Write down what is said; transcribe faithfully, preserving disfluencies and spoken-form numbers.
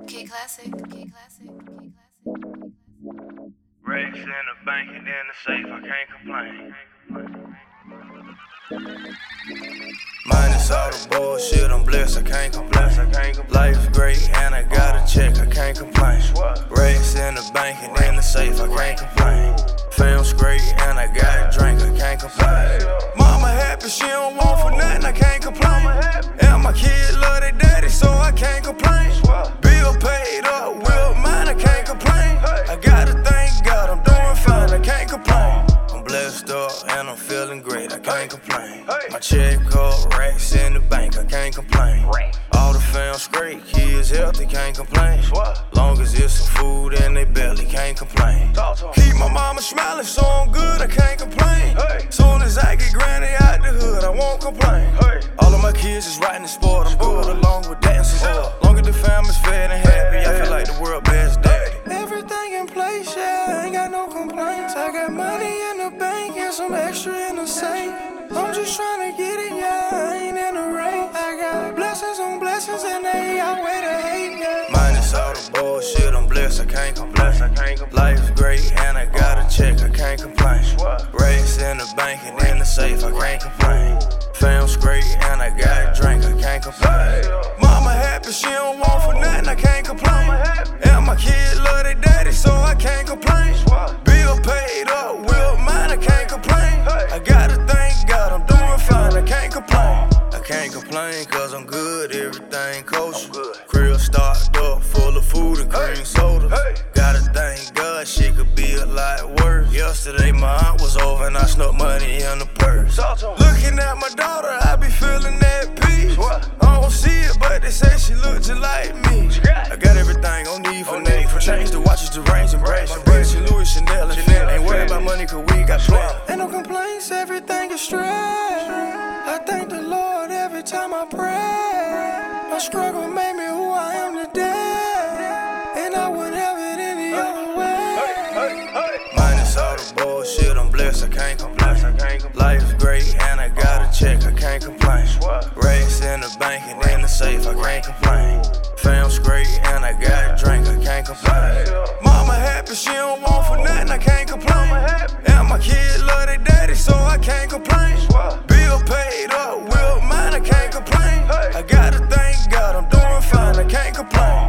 K Classic, K Classic, K Classic. Racks in the bank and in the safe, I can't complain. Minus all the bullshit, I'm blessed, I can't complain. Life's great and I got a check, I can't complain. Racks in the bank and in the safe, I can't complain. Fam's great and I got a drink, I can't complain. Mama happy, she don't want for nothing, I can't complain. And my kids love their daddy, so I can't complain. Bill paid up, will mine, I can't complain. I gotta thank God, I'm doing fine, I can't complain. I'm blessed up and I'm feeling great, I can't complain. My check up, racks in the bank, I can't complain. All the fam's great, kids healthy, can't complain. Long as it's some food in they belly, can't complain. Keep my mama smiling, so I'm good, I can't complain. Soon as I get granny out the hood, I won't complain. All of my kids is riding the sport, I'm good along with that and some more. Long as the family's fed and happy, I feel like the world best daddy. Everything in place, yeah, I ain't got no complaints. I got money in the bank and some extra in the safe. I'm just trying to get it, yeah, I ain't in the race. I got blessings on blessings and they outweigh the hate, yeah. Minus all the bullshit, I'm blessed, I can't complain. Life's great and I got a check, I can't complain. Racks in the bank and in the safe, I can't complain. Fam's great and I got a drink, I can't complain. Mama happy, she don't want for nothing, I can't complain. And my kids love their daddy, so I can't complain. Bill paid up, will mine, I can't complain. I gotta thank God, I'm doing fine, I can't complain. I can't complain cause I'm good, everything kosher. Crib stocked up, full of food and cream soda. Gotta thank God, shit could be a lot worse. Yesterday my aunt was over and I snuck money in the purse. Looking at my daughter, I be feeling that peace. I don't see it, but they say she look just like me. I got everything on need for Nate. From chains to watches to rings and braids. My Gucci, Louis, Chanel, and Chanel. Ain't worried about money cause we got plenty. Ain't no complaints, everything is straight. I thank the Lord every time I pray. My struggle made me who I am today, and I wouldn't have it any other way. Minus all the bullshit, I'm blessed, I can't complain. Life's great and I got a check, I can't complain. Racks in the bank and in the safe, I can't complain. Fam's great and I got a drink, I can't complain. Mama happy, she don't want for nothing, I can't complain. And my kids love their daddy, so I can't complain. Bill paid up, will mine, I can't complain. I gotta thank God, I'm doing fine, I can't complain.